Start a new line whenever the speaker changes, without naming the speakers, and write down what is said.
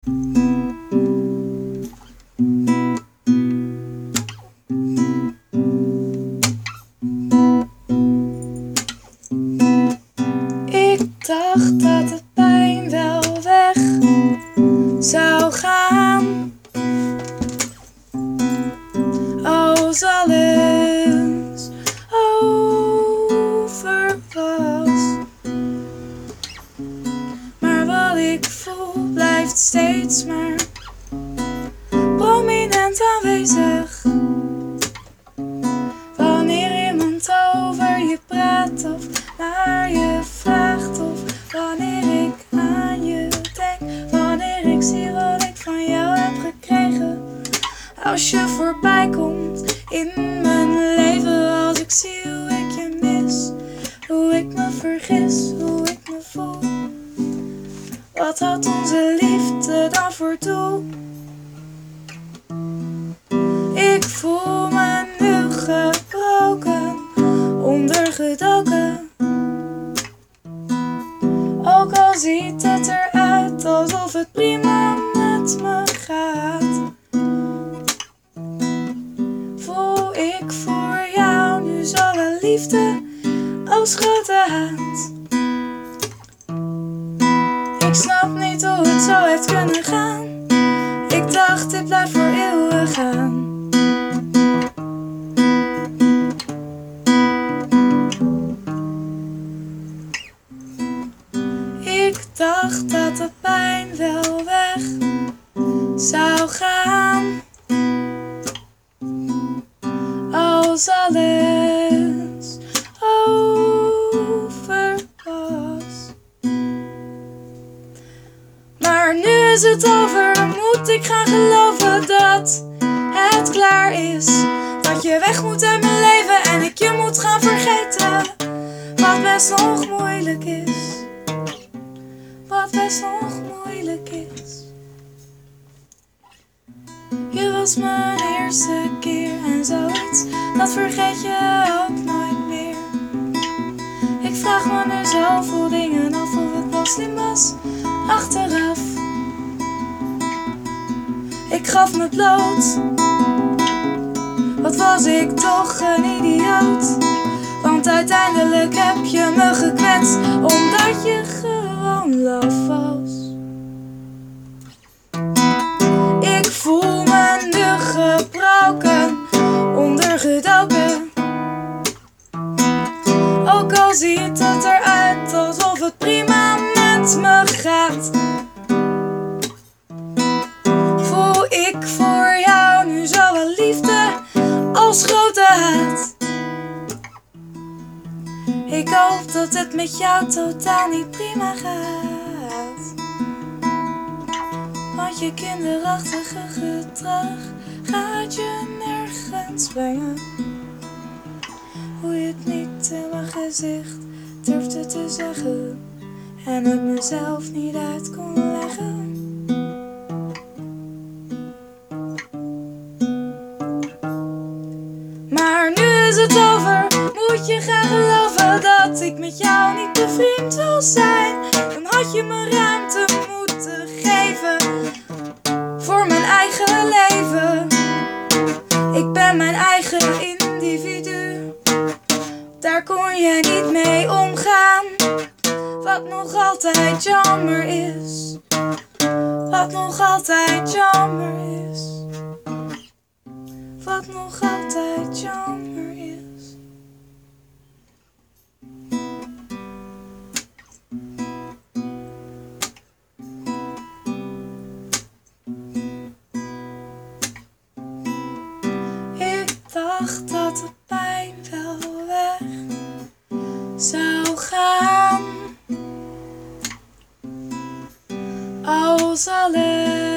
Ik dacht dat de pijn wel weg zou gaan als alles over was. Maar wat ik voel blijft steeds maar prominent aanwezig. Wanneer iemand over je praat of naar je vraagt, of wanneer ik aan je denk, wanneer ik zie wat ik van jou heb gekregen. Als je voorbij komt in mijn leven, als ik zie hoe ik je mis, hoe ik me vergis, hoe ik me voel. Wat had onze liefde dan voor doel? Ik voel me nu gebroken, ondergedoken. Ook al ziet het eruit alsof het prima met me gaat, voel ik voor jou nu zowel liefde als grote haat. Ik snap niet hoe het zo heeft kunnen gaan. Ik dacht dit blijft voor eeuwig gaan. Ik dacht dat de pijn wel weg zou gaan als alles over was. Maar nu is het over, moet ik gaan geloven dat het klaar is. Dat je weg moet uit mijn leven en ik je moet gaan vergeten. Wat best nog moeilijk is. Wat best nog moeilijk is. Je was mijn eerste keer en zoiets, dat vergeet je ook nooit meer. Ik vraag me nu zoveel dingen af of het wel slim was achteraf. Ik gaf me bloot, wat was ik toch een idioot. Want uiteindelijk heb je me gekwetst, omdat je gewoon laf was. Ik voel me nu gebroken, ondergedoken. Ook al ziet het eruit alsof het prima met me gaat, voel ik voor jou nu zowel liefde als grote haat. Ik hoop dat het met jou totaal niet prima gaat, want je kinderachtige gedrag gaat je nergens brengen. Hoe je het niet in mijn gezicht durfde te zeggen en het mezelf niet uit kon leggen. Maar nu is het over, moet je gaan geloven dat ik met jou niet bevriend wil zijn. Dan had je me ruimte moeten geven voor mijn eigen leven. Ik ben mijn eigen individu, daar kon je niet mee omgaan. Wat nog altijd jammer is, wat nog altijd jammer is, wat nog altijd jammer is. Ik dacht dat de pijn wel weg zou gaan als alles